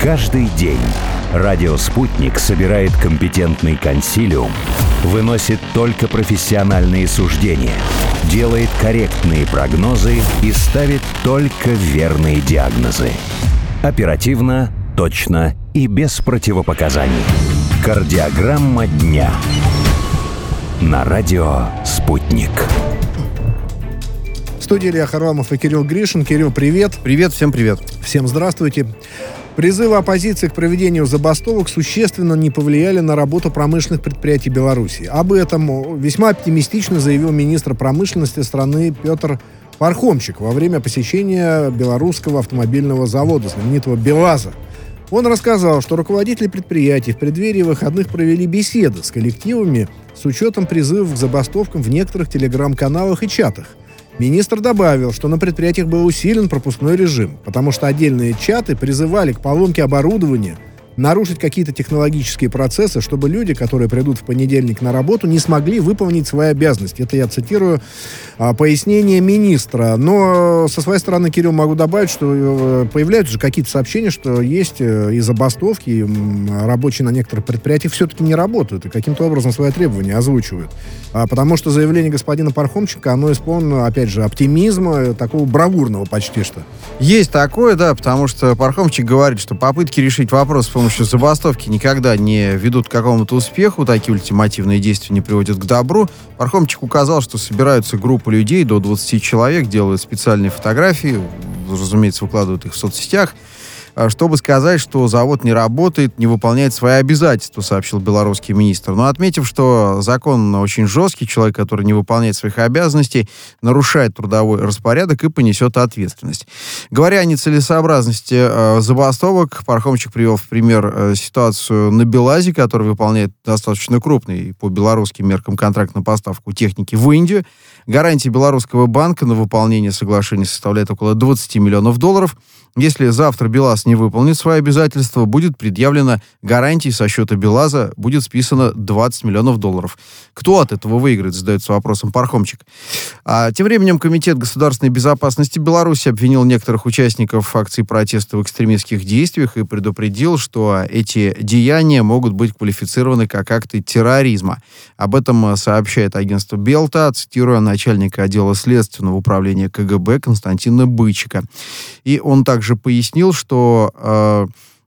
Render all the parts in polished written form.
Каждый день радио «Спутник» собирает компетентный консилиум, выносит только профессиональные суждения, делает корректные прогнозы и ставит только верные диагнозы. Оперативно, точно и без противопоказаний. Кардиограмма дня. На радио «Спутник». В студии Илья Харламов и Кирилл Гришин. Кирилл, привет. Привет, всем привет. Всем здравствуйте. Призывы оппозиции к проведению забастовок существенно не повлияли на работу промышленных предприятий Беларуси. Об этом весьма оптимистично заявил министр промышленности страны Петр Пархомчик во время посещения белорусского автомобильного завода, знаменитого БелАЗа. Он рассказал, что руководители предприятий в преддверии выходных провели беседы с коллективами с учетом призывов к забастовкам в некоторых телеграм-каналах и чатах. Министр добавил, что на предприятиях был усилен пропускной режим, потому что отдельные чаты призывали к поломке оборудования, нарушить какие-то технологические процессы, чтобы люди, которые придут в понедельник на работу, не смогли выполнить свои обязанности. Это я цитирую пояснение министра. Но со своей стороны, Кирилл, могу добавить, что появляются же какие-то сообщения, что есть и забастовки, и рабочие на некоторых предприятиях все-таки не работают и каким-то образом свои требования озвучивают. Потому что заявление господина Пархомчика, оно исполнено, опять же, оптимизма, такого бравурного почти что. Есть такое, да, потому что Пархомчик говорит, что попытки решить вопрос с помощью забастовки никогда не ведут к какому-то успеху, такие ультимативные действия не приводят к добру. Пархомчик указал, что собираются группы людей, до 20 человек, делают специальные фотографии, разумеется, выкладывают их в соцсетях, чтобы сказать, что завод не работает, не выполняет свои обязательства, сообщил белорусский министр. Но отметив, что закон очень жесткий, человек, который не выполняет своих обязанностей, нарушает трудовой распорядок и понесет ответственность. Говоря о нецелесообразности забастовок, Пархомчик привел в пример ситуацию на БелАЗе, который выполняет достаточно крупный по белорусским меркам контракт на поставку техники в Индию. Гарантия белорусского банка на выполнение соглашения составляет около $20 миллионов. Если завтра БелАЗ не выполнит свои обязательства, будет предъявлена гарантия со счета БелАЗа, будет списано $20 миллионов. Кто от этого выиграет, задается вопросом Пархомчик. Тем временем Комитет государственной безопасности Беларуси обвинил некоторых участников акций протеста в экстремистских действиях и предупредил, что эти деяния могут быть квалифицированы как акты терроризма. Об этом сообщает агентство Белта, цитируя начальника отдела следственного управления КГБ Константина Бычика. И он также пояснил, что,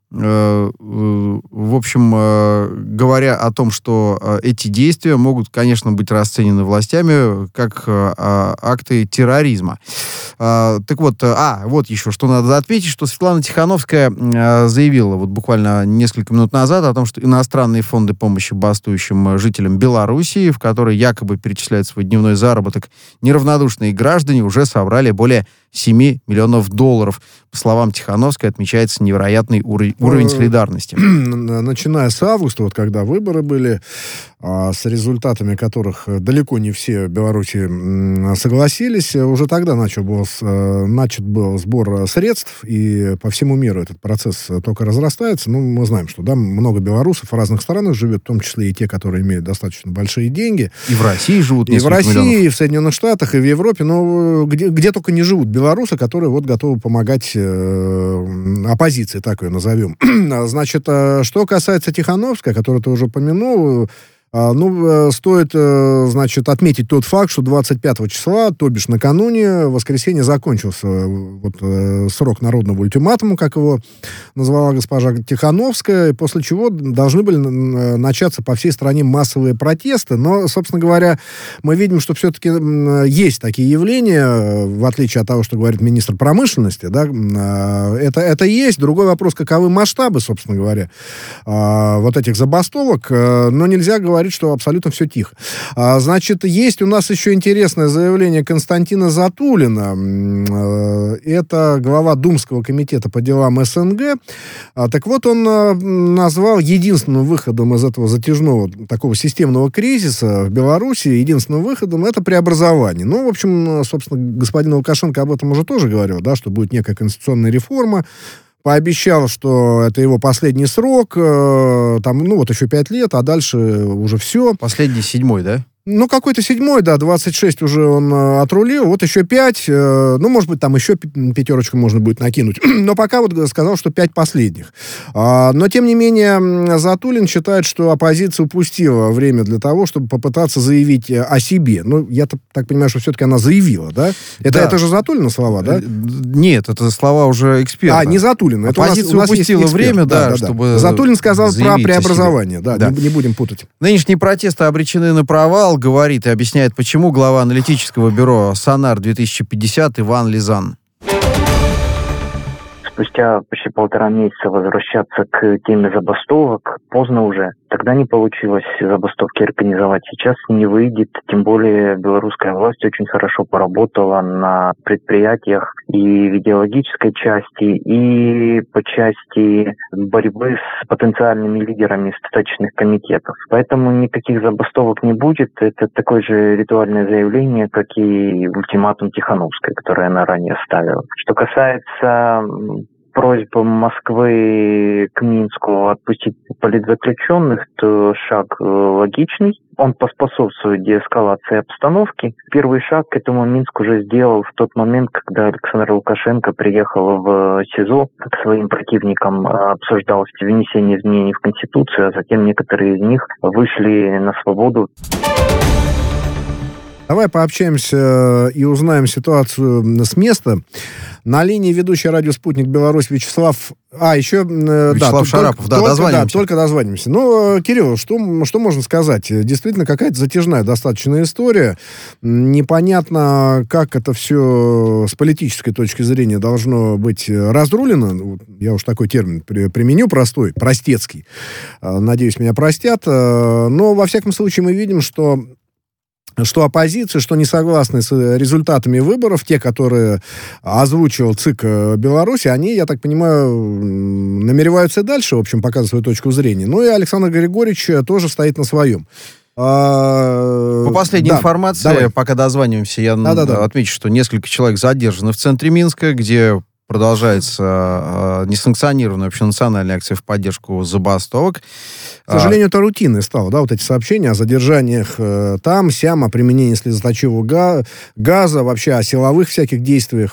в общем, говоря о том, что эти действия могут, конечно, быть расценены властями как акты терроризма. Так вот, вот еще, что надо отметить, что Светлана Тихановская заявила вот буквально несколько минут назад о том, что иностранные фонды помощи бастующим жителям Белоруссии, в которые якобы перечисляют свой дневной заработок неравнодушные граждане, уже собрали более $7 миллионов. По словам Тихановской, отмечается невероятный уровень солидарности. Начиная с августа, вот когда выборы были, с результатами которых далеко не все в Беларуси согласились, уже тогда начат был сбор средств, и по всему миру этот процесс только разрастается. Ну, мы знаем, что много белорусов в разных странах живет, в том числе и те, которые имеют достаточно большие деньги. И в России живут несколько миллионов. И в России, миллионов. и в Соединенных Штатах, и в Европе, но где только не живут белорусы, которые вот готовы помогать оппозиции, так ее назовем. Значит, что касается Тихановской, которую ты уже упомянул, стоит, значит, отметить тот факт, что 25 числа, то бишь накануне, в воскресенье закончился срок народного ультиматума, как его назвала госпожа Тихановская, после чего должны были начаться по всей стране массовые протесты. Но, собственно говоря, мы видим, что все-таки есть такие явления, в отличие от того, что говорит министр промышленности, да, это есть. Другой вопрос, каковы масштабы, собственно говоря, вот этих забастовок, но нельзя говорить, что абсолютно все тихо. Значит, есть у нас еще интересное заявление Константина Затулина. Это глава Думского комитета по делам СНГ. Так вот, он назвал единственным выходом из этого затяжного такого системного кризиса в Беларуси, единственным выходом это преобразование. Ну, в общем, собственно, господин Лукашенко об этом уже тоже говорил, да, что будет некая конституционная реформа. Пообещал, что это его последний срок, там, еще 5 лет, а дальше уже все. Последний 7-й, да? Ну, какой-то 7-й, да, 26 уже он отрулил, вот еще 5, ну, может быть, там еще пятерочку можно будет накинуть, но пока вот сказал, что 5 последних. Но, тем не менее, Затулин считает, что оппозиция упустила время для того, чтобы попытаться заявить о себе. Ну, я так понимаю, что все-таки она заявила, да? Это же Затулина слова, да? Нет, это слова уже эксперта. Не Затулина. Оппозиция упустила время, да, чтобы Затулин сказал про преобразование, да, не будем путать. Нынешние протесты обречены на провал, говорит и объясняет, почему глава аналитического бюро «Сонар-2050» Иван Лизан. Спустя почти 1,5 месяца возвращаться к теме забастовок поздно уже. Тогда не получилось забастовки организовать. Сейчас не выйдет. Тем более белорусская власть очень хорошо поработала на предприятиях и в идеологической части, и по части борьбы с потенциальными лидерами стачечных комитетов. Поэтому никаких забастовок не будет. Это такое же ритуальное заявление, как и ультиматум Тихановской, которое она ранее ставила. Что касается просьбы Москвы к Минску отпустить политзаключенных, то шаг логичный. Он поспособствует деэскалации обстановки. Первый шаг к этому Минск уже сделал в тот момент, когда Александр Лукашенко приехал в СИЗО к своим противникам, обсуждалось внесение изменений в Конституцию, а затем некоторые из них вышли на свободу. Давай пообщаемся и узнаем ситуацию с места. На линии ведущий радио «Спутник Беларусь» Вячеслав... Вячеслав Шарапов, дозваниваемся. Только дозваниваемся. Ну, Кирилл, что можно сказать? Действительно, какая-то затяжная достаточно история. Непонятно, как это все с политической точки зрения должно быть разрулено. Я уж такой термин применю, простецкий. Надеюсь, меня простят. Но, во всяком случае, мы видим, что оппозиция, что не согласны с результатами выборов, те, которые озвучивал ЦИК Беларуси, они, я так понимаю, намереваются и дальше, в общем, показывать свою точку зрения. Ну и Александр Григорьевич тоже стоит на своем. По последней информации, пока дозваниваемся, я отмечу, что несколько человек задержаны в центре Минска, где продолжается несанкционированная общенациональная акция в поддержку забастовок. К сожалению, это рутинной стало, да, вот эти сообщения о задержаниях там, сям, о применении слезоточивого газа, вообще о силовых всяких действиях.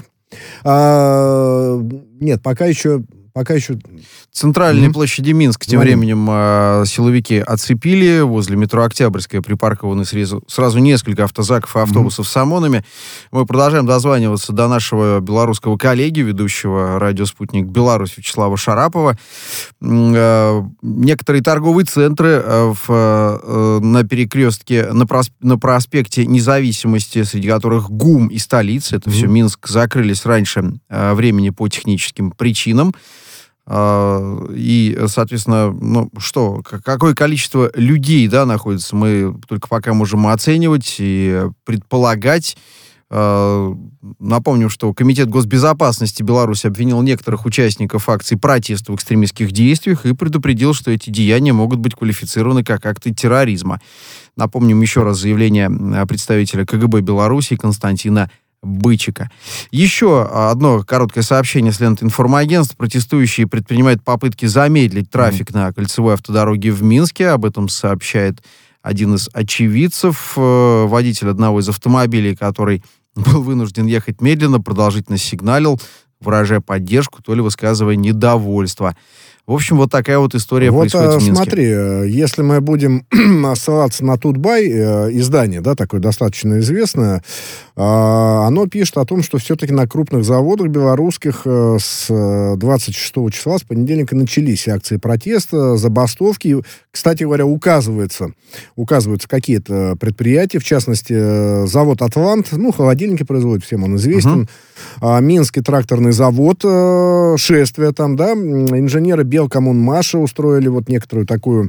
Нет, пока еще... Центральной площади Минска тем временем силовики оцепили. Возле метро Октябрьская припаркованы сразу несколько автозаков и автобусов с ОМОНами. Мы продолжаем дозваниваться до нашего белорусского коллеги, ведущего радио «Спутник Беларусь» Вячеслава Шарапова. Некоторые торговые центры на перекрестке, на проспекте Независимости, среди которых ГУМ и столица, это все Минск, закрылись раньше времени по техническим причинам. И, соответственно, какое количество людей, да, находится, мы только пока можем оценивать и предполагать. Напомним, что Комитет госбезопасности Беларуси обвинил некоторых участников акций протеста в экстремистских действиях и предупредил, что эти деяния могут быть квалифицированы как акты терроризма. Напомним еще раз заявление представителя КГБ Беларуси Константина Бычика. Еще одно короткое сообщение с ленты информагентств. Протестующие предпринимают попытки замедлить трафик на кольцевой автодороге в Минске. Об этом сообщает один из очевидцев. Водитель одного из автомобилей, который был вынужден ехать медленно, продолжительно сигналил, выражая поддержку, то ли высказывая недовольство. В общем, вот такая вот история происходит в Минске. Смотри, если мы будем ссылаться на Тутбай, издание, да, такое достаточно известное, оно пишет о том, что все-таки на крупных заводах белорусских с 26 числа, с понедельника, начались акции протеста, забастовки. Кстати говоря, указываются какие-то предприятия, в частности, завод «Атлант», холодильники производит, всем он известен, Минский тракторный завод, шествие там, да, инженеры Белкоммунмаша устроили вот некоторую такую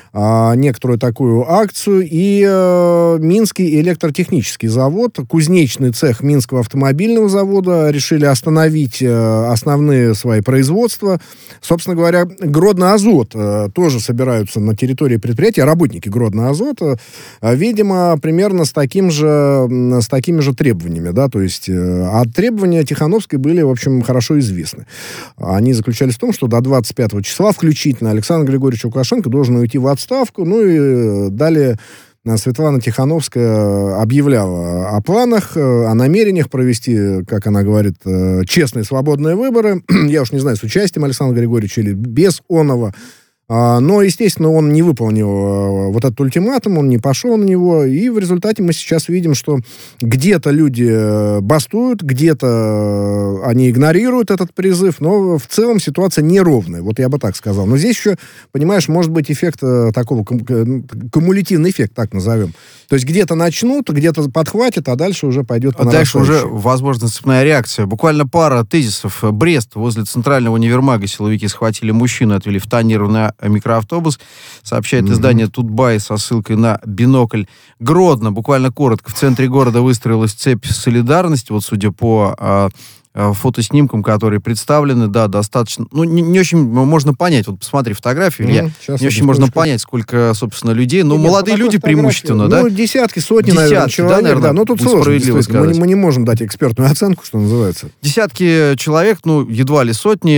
акцию, и Минский электротехнический завод, кузнечный цех Минского автомобильного завода решили остановить основные свои производства. Собственно говоря, Гродно-Азот тоже собираются на территории предприятия, работники Гродно-Азота, видимо, примерно с такими же требованиями, да, то есть, а требования Тихановской были, в общем, хорошо известны. Они заключались в том, что до 25 числа включительно Александр Григорьевич Лукашенко должен уйти в отставку, и далее Светлана Тихановская объявляла о планах, о намерениях провести, как она говорит, честные свободные выборы. Я уж не знаю, с участием Александра Григорьевича или без оного. Но, естественно, он не выполнил вот этот ультиматум, он не пошел на него, и в результате мы сейчас видим, что где-то люди бастуют, где-то они игнорируют этот призыв, но в целом ситуация неровная, вот я бы так сказал. Но здесь еще, понимаешь, может быть эффект такого, кумулятивный эффект, так назовем. То есть где-то начнут, где-то подхватят, а дальше уже пойдет по нарастающей. Дальше уже, возможно, цепная реакция. Буквально пара тезисов. Брест. Возле центрального универмага силовики схватили мужчину, отвели в тонированный микроавтобус. Сообщает издание Тутбай со ссылкой на Бинокль. Гродно. Буквально коротко. В центре города выстроилась цепь солидарности. Вот, судя по фотоснимкам, которые представлены, да, достаточно... Ну, не очень можно понять. Вот посмотри фотографию, Илья. Не очень можно понять, сколько, собственно, людей. Ну, молодые люди преимущественно, да? Ну, десятки, сотни, наверное, человек. Да, наверное, но тут сложно. Мы не можем дать экспертную оценку, что называется. Десятки человек, ну, едва ли сотни.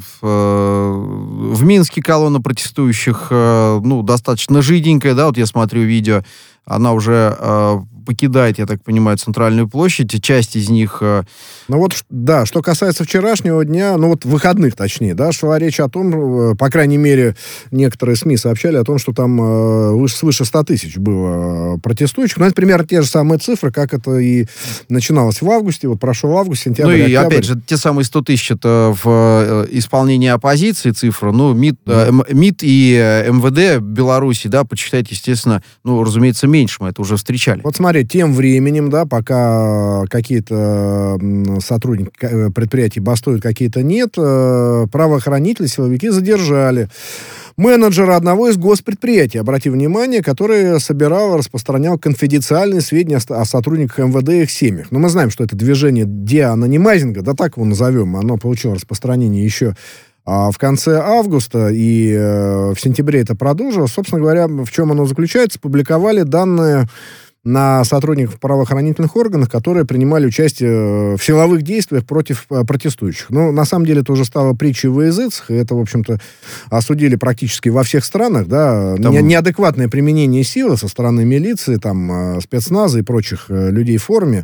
В Минске колонна протестующих, ну, достаточно жиденькая, да, вот я смотрю видео. Она уже покидает, я так понимаю, центральную площадь. Часть из них... Ну вот, да, что касается вчерашнего дня, ну вот выходных, точнее, да, шла речь о том, по крайней мере, некоторые СМИ сообщали о том, что там свыше 100 тысяч было протестующих. Ну, это примерно те же самые цифры, как это и начиналось в августе. Вот прошел август, сентябрь, октябрь. Ну и, опять же, те самые 100 тысяч это в исполнении оппозиции цифра. Ну, МИД и МВД Беларуси, да, почитать, естественно, ну, разумеется, меньше. Мы это уже встречали. Вот смотри, тем временем, да, пока какие-то сотрудники предприятий бастуют, какие-то нет, правоохранители, силовики задержали менеджера одного из госпредприятий, обрати внимание, который собирал, распространял конфиденциальные сведения о сотрудниках МВД и их семьях. Но мы знаем, что это движение деанонимайзинга, да так его назовем, оно получило распространение еще в конце августа, и в сентябре это продолжилось. Собственно говоря, в чем оно заключается? Публиковали данные на сотрудников правоохранительных органов, которые принимали участие в силовых действиях против протестующих. Ну, на самом деле, это уже стало притчей во языцах, и это, в общем-то, осудили практически во всех странах, да, неадекватное применение силы со стороны милиции, там, спецназа и прочих людей в форме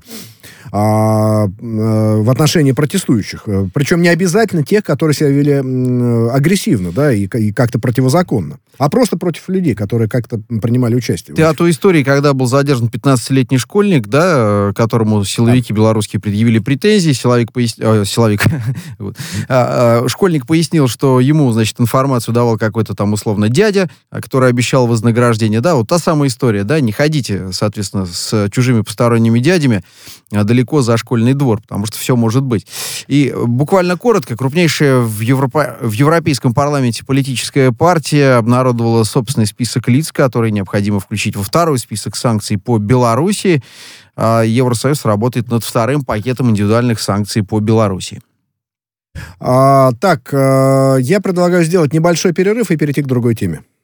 в отношении протестующих. Причем не обязательно тех, которые себя вели агрессивно, да, и как-то противозаконно, а просто против людей, которые как-то принимали участие. Ты о той истории, когда был задержан 15-летний школьник, да, которому силовики белорусские предъявили претензии, школьник пояснил, что ему, значит, информацию давал какой-то там условно дядя, который обещал вознаграждение, да, вот та самая история, да, не ходите, соответственно, с чужими посторонними дядями далеко за школьный двор, потому что все может быть. И буквально коротко, крупнейшая в Европейском парламенте политическая партия обнародовала собственный список лиц, которые необходимо включить во второй список санкций по Беларуси. Евросоюз работает над вторым пакетом индивидуальных санкций по Беларуси. Я предлагаю сделать небольшой перерыв и перейти к другой теме.